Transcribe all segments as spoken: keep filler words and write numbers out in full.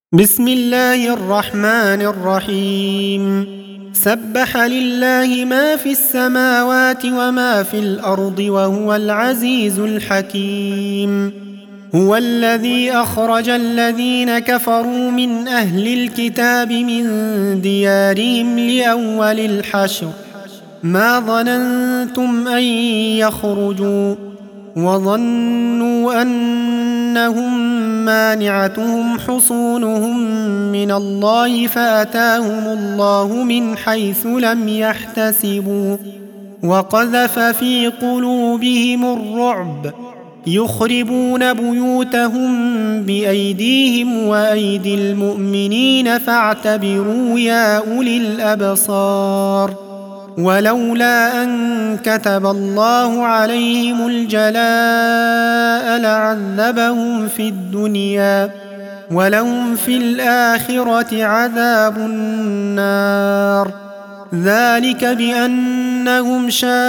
بسم الله الرحمن الرحيم سبح لله ما في السماوات وما في الأرض وهو العزيز الحكيم. هو الذي أخرج الذين كفروا من أهل الكتاب من ديارهم لأول الحشر ما ظننتم أن يخرجوا وظنوا أنهم مانعتهم حصونهم من الله فأتاهم الله من حيث لم يحتسبوا وقذف في قلوبهم الرعب يخربون بيوتهم بأيديهم وأيدي المؤمنين فاعتبروا يا أولي الأبصار. ولولا أن كتب الله عليهم الجلاء لعذبهم في الدنيا ولهم في الآخرة عذاب النار ذلك بأنهم شاقوا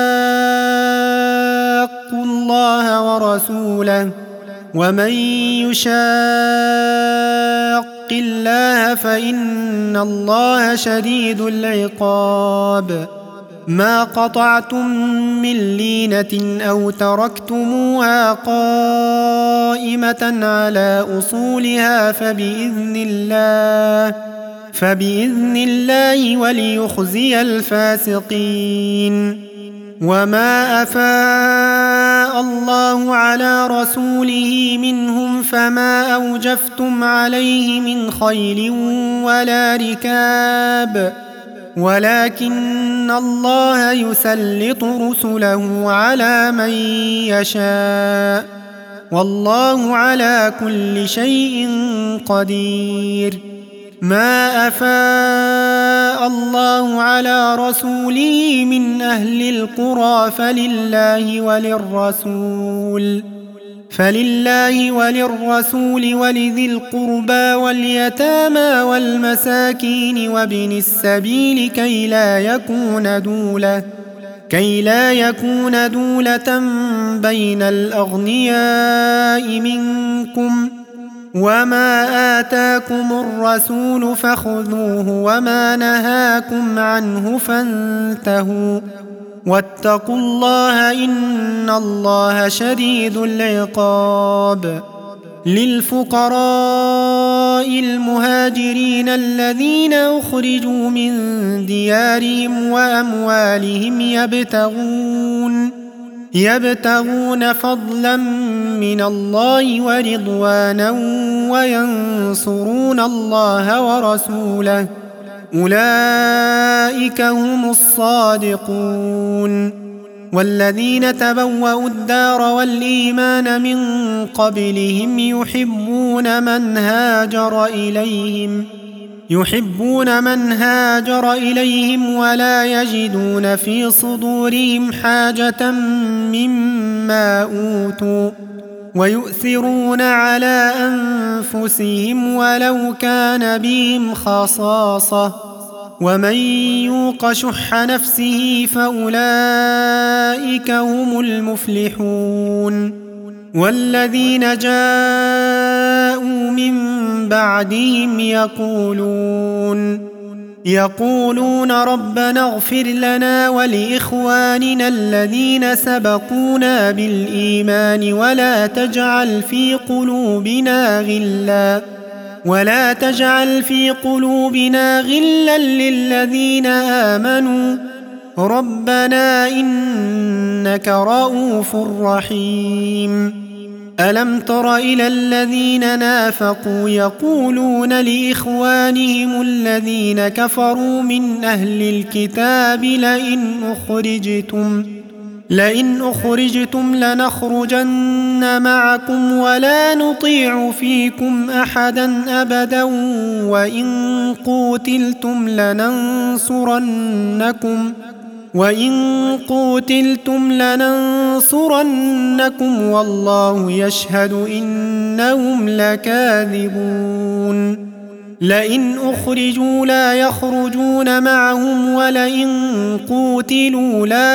الله ورسوله ومن يشاق الله فإن الله شديد العقاب. ما قطعتم من لينة أو تركتموها قائمة على أصولها فبإذن الله فبإذن الله وليخزي الفاسقين. وما أفاء الله على رسوله منهم فما أوجفتم عليه من خيل ولا ركاب ولكن الله يسلط رسله على من يشاء والله على كل شيء قدير. ما أفاء الله على رسوله من أهل القرى فلله وللرسول فلله وللرسول ولذي القربى واليتامى والمساكين وابن السبيل كي لا يكون دولة كي لا يكون دولة بين الأغنياء منكم وما آتاكم الرسول فخذوه وما نهاكم عنه فانتهوا واتقوا الله إن الله شديد العقاب. للفقراء المهاجرين الذين أخرجوا من ديارهم وأموالهم يبتغون يبتغون فضلا من الله ورضوانا وينصرون الله ورسوله أولئك هم الصادقون. والذين تبوأوا الدار والإيمان من قبلهم يحبون من هاجر إليهم يحبون من هاجر إليهم ولا يجدون في صدورهم حاجة مما أوتوا ويؤثرون على أنفسهم ولو كان بهم خصاصة ومن يوق شح نفسه فأولئك هم المفلحون. والذين جاءوا من بعدهم يقولون يقولون ربنا اغفر لنا ولإخواننا الذين سبقونا بالإيمان ولا تجعل في قلوبنا غلا ولا تجعل في قلوبنا غلا للذين آمنوا ربنا إنك رؤوف رحيم. ألم تر إلى الذين نافقوا يقولون لإخوانهم الذين كفروا من أهل الكتاب لئن أخرجتم لئن أخرجتم لنخرجن معكم ولا نطيع فيكم أحدا أبدا وإن قوتلتم لننصرنكم وإن قوتلتم لننصرنكم والله يشهد إنهم لكاذبون. لئن أخرجوا لا يخرجون معهم ولئن قوتلوا لا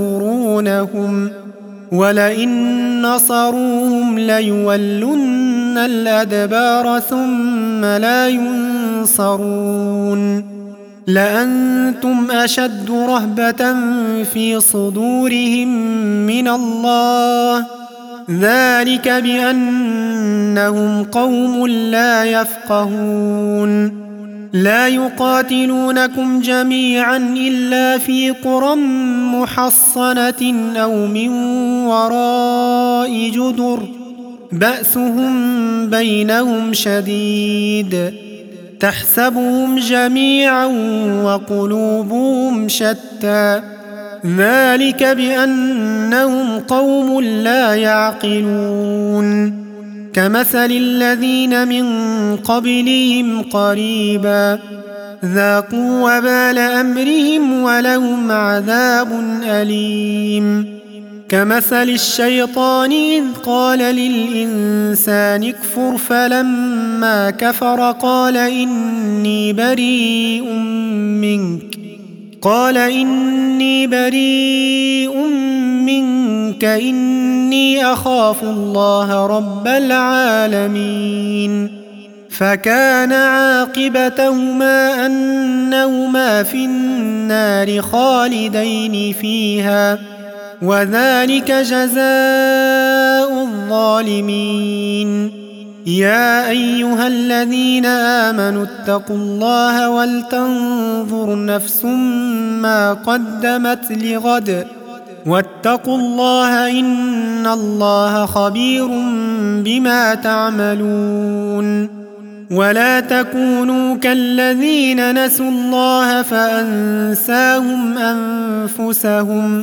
ينصرونهم ولئن نصروهم ليولن الأدبار ثم لا ينصرون لأنتم أشد رهبة في صدورهم من الله ذلك بأنهم قوم لا يفقهون لا يقاتلونكم جميعا إلا في قرى محصنة أو من وراء جدر بأسهم بينهم شديد تحسبهم جميعا وقلوبهم شتى ذلك بأنهم قوم لا يعقلون كمثل الذين من قبلهم قريبا ذاقوا وبال أمرهم ولهم عذاب أليم كمثل الشيطان إذ قال للإنسان اكفر فلما كفر قال إني بريء منك قال إني بريء منك إني أخاف الله رب العالمين فكان عاقبتهما أنهما في النار خالدين فيها وذلك جزاء الظالمين يا أيها الذين آمنوا اتقوا الله ولتنظر نفس ما قدمت لغد واتقوا الله إن الله خبير بما تعملون ولا تكونوا كالذين نسوا الله فأنساهم أنفسهم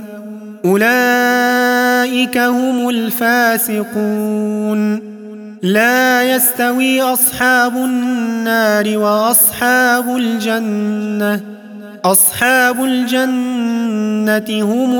أولئك هم الفاسقون لا يستوي أصحاب النار وأصحاب الجنة أصحاب الجنة هم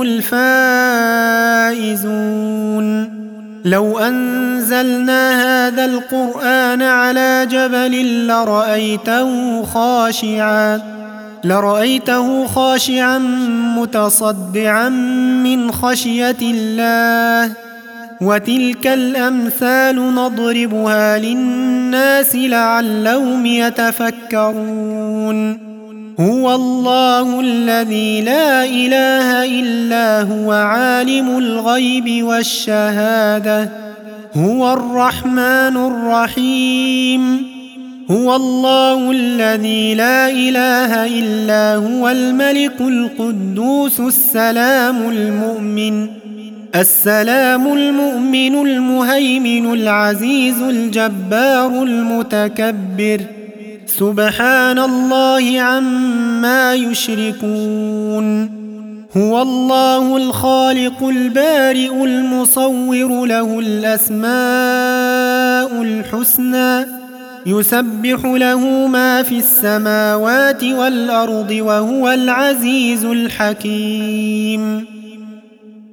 الفائزون لو أنزلنا هذا القرآن على جبل لرأيته خاشعا لرأيته خاشعا متصدعا من خشية الله وتلك الأمثال نضربها للناس لعلهم يتفكرون هو الله الذي لا إله إلا هو عالم الغيب والشهادة هو الرحمن الرحيم هو الله الذي لا إله إلا هو الملك القدوس السلام المؤمن السلام المؤمن المهيمن العزيز الجبار المتكبر سبحان الله عما يشركون هو الله الخالق البارئ المصور له الأسماء الحسنى يسبح له ما في السماوات والأرض وهو العزيز الحكيم